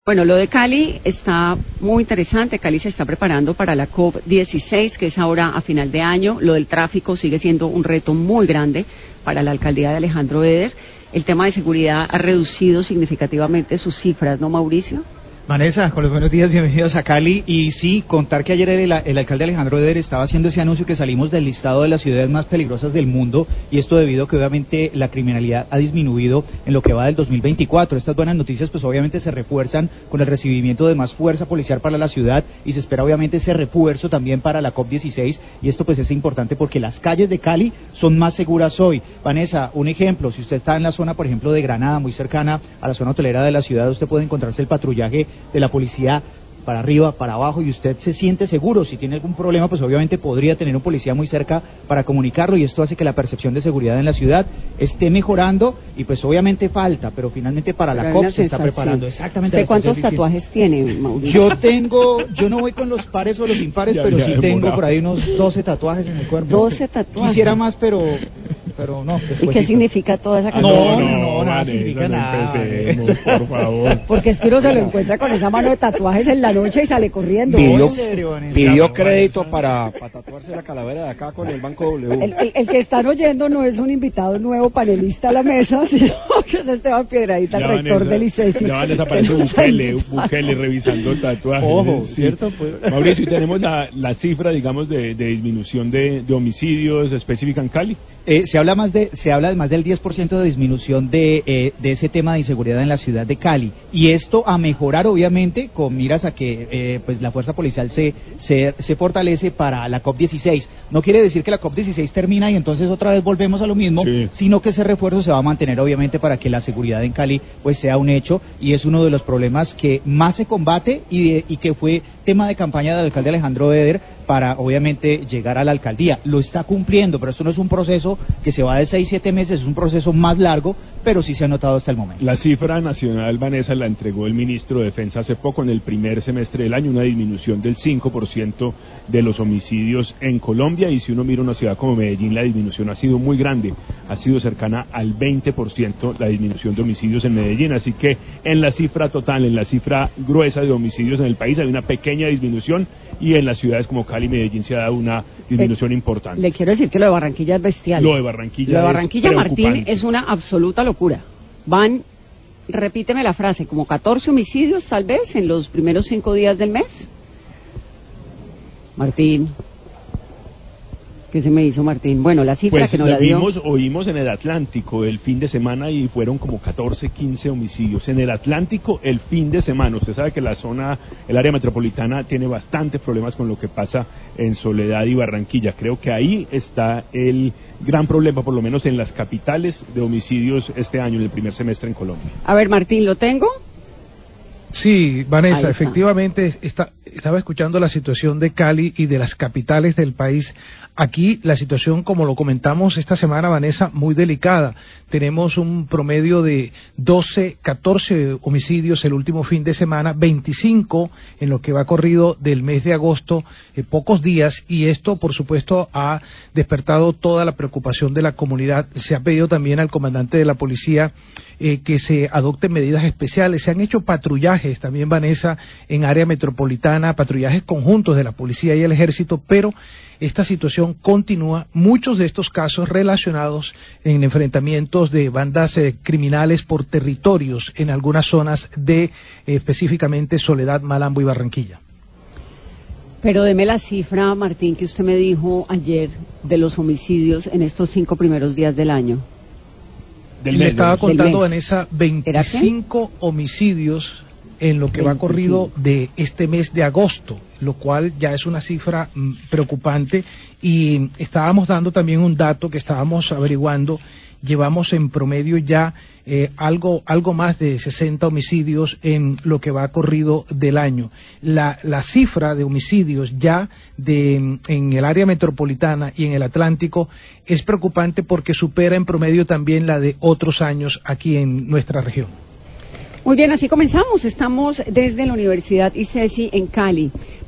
Bueno, lo de Cali está muy interesante. Cali se está preparando para la COP16, que es ahora a final de año. Lo del tráfico sigue siendo un reto muy grande para la alcaldía de Alejandro Eder. El tema de seguridad ha reducido significativamente sus cifras, ¿no, Mauricio? Vanessa, con los buenos días, bienvenidos a Cali. Y sí, contar que ayer el alcalde Alejandro Eder estaba haciendo ese anuncio que salimos del listado de las ciudades más peligrosas del mundo, y esto debido a que obviamente la criminalidad ha disminuido en lo que va del 2024. Estas buenas noticias pues obviamente se refuerzan con el recibimiento de más fuerza policial para la ciudad, y se espera obviamente ese refuerzo también para la COP16, y esto pues es importante porque las calles de Cali son más seguras hoy. Vanessa, un ejemplo, si usted está en la zona, por ejemplo, de Granada, muy cercana a la zona hotelera de la ciudad, usted puede encontrarse el patrullaje de la policía para arriba, para abajo, y usted se siente seguro. Si tiene algún problema, pues obviamente podría tener un policía muy cerca para comunicarlo, y esto hace que la percepción de seguridad en la ciudad esté mejorando, y pues obviamente falta, pero finalmente para la COP se está preparando. Exactamente. ¿De cuántos tatuajes tiene, Mauricio? Yo no voy con los pares o los impares, pero sí tengo por ahí unos 12 tatuajes en el cuerpo. 12 tatuajes. Quisiera más, pero no. ¿Y qué significa toda esa cantidad? No, nada significa nada. Empecemos, por favor. Porque es que uno se lo encuentra con esa mano de tatuajes en la noche y sale corriendo. Pidió crédito para tatuarse la calavera de acá con el Banco W. El que están oyendo no es un invitado nuevo panelista a la mesa, sino que es Esteban Piedradita, el rector del ICESI. Ya desaparece Bukele revisando tatuajes. Ojo, sí. ¿Cierto? Pues. Mauricio, tenemos la cifra, digamos, de disminución de homicidios específica en Cali. Se habla de más del 10% de disminución de ese tema de inseguridad en la ciudad de Cali, y esto a mejorar obviamente con miras a que pues la fuerza policial se fortalece para la COP16. No quiere decir que la COP16 termina y entonces otra vez volvemos a lo mismo, sí, sino que ese refuerzo se va a mantener obviamente para que la seguridad en Cali pues sea un hecho, y es uno de los problemas que más se combate y que fue tema de campaña del alcalde Alejandro Eder para obviamente llegar a la alcaldía. Lo está cumpliendo, pero esto no es un proceso que se va de 6-7 meses, es un proceso más largo, pero sí se ha notado hasta el momento. La cifra nacional, Vanessa, la entregó el ministro de Defensa hace poco, en el primer semestre del año, una disminución del 5% de los homicidios en Colombia, y si uno mira una ciudad como Medellín, la disminución ha sido muy grande, ha sido cercana al 20% la disminución de homicidios en Medellín, así que en la cifra total, en la cifra gruesa de homicidios en el país hay una pequeña disminución, y en las ciudades como Cali y Medellín se ha dado una disminución importante. Le quiero decir que lo de Barranquilla es bestial. Lo de Barranquilla, Martín, es una absoluta locura. Van, repíteme la frase, como 14 homicidios tal vez en los primeros 5 días del mes. Martín, ¿qué se me hizo, Martín? Bueno, la cifra pues que nos la dio. Oímos en el Atlántico el fin de semana y fueron como 14, 15 homicidios. En el Atlántico el fin de semana. Usted sabe que el área metropolitana tiene bastantes problemas con lo que pasa en Soledad y Barranquilla. Creo que ahí está el gran problema, por lo menos en las capitales, de homicidios este año, en el primer semestre en Colombia. A ver, Martín, ¿lo tengo? Sí, Vanessa, efectivamente estaba escuchando la situación de Cali y de las capitales del país. Aquí la situación, como lo comentamos esta semana, Vanessa, muy delicada. Tenemos un promedio de 12, 14 homicidios el último fin de semana, 25 en lo que va corrido del mes de agosto, pocos días, y esto, por supuesto, ha despertado toda la preocupación de la comunidad. Se ha pedido también al comandante de la policía que se adopten medidas especiales. Se han hecho patrullajes también, Vanessa, en área metropolitana, patrullajes conjuntos de la policía y el ejército, pero esta situación continúa, muchos de estos casos relacionados en enfrentamientos de bandas criminales por territorios en algunas zonas de específicamente Soledad, Malambo y Barranquilla. Pero deme la cifra, Martín, que usted me dijo ayer de los homicidios en estos 5 primeros días del año. Le estaba contando, Vanessa, 25 homicidios en lo que va corrido de este mes de agosto, lo cual ya es una cifra preocupante, y estábamos dando también un dato que estábamos averiguando. Llevamos en promedio ya algo más de 60 homicidios en lo que va corrido del año. La cifra de homicidios ya en el área metropolitana y en el Atlántico es preocupante porque supera en promedio también la de otros años aquí en nuestra región. Muy bien, así comenzamos. Estamos desde la Universidad ICESI en Cali.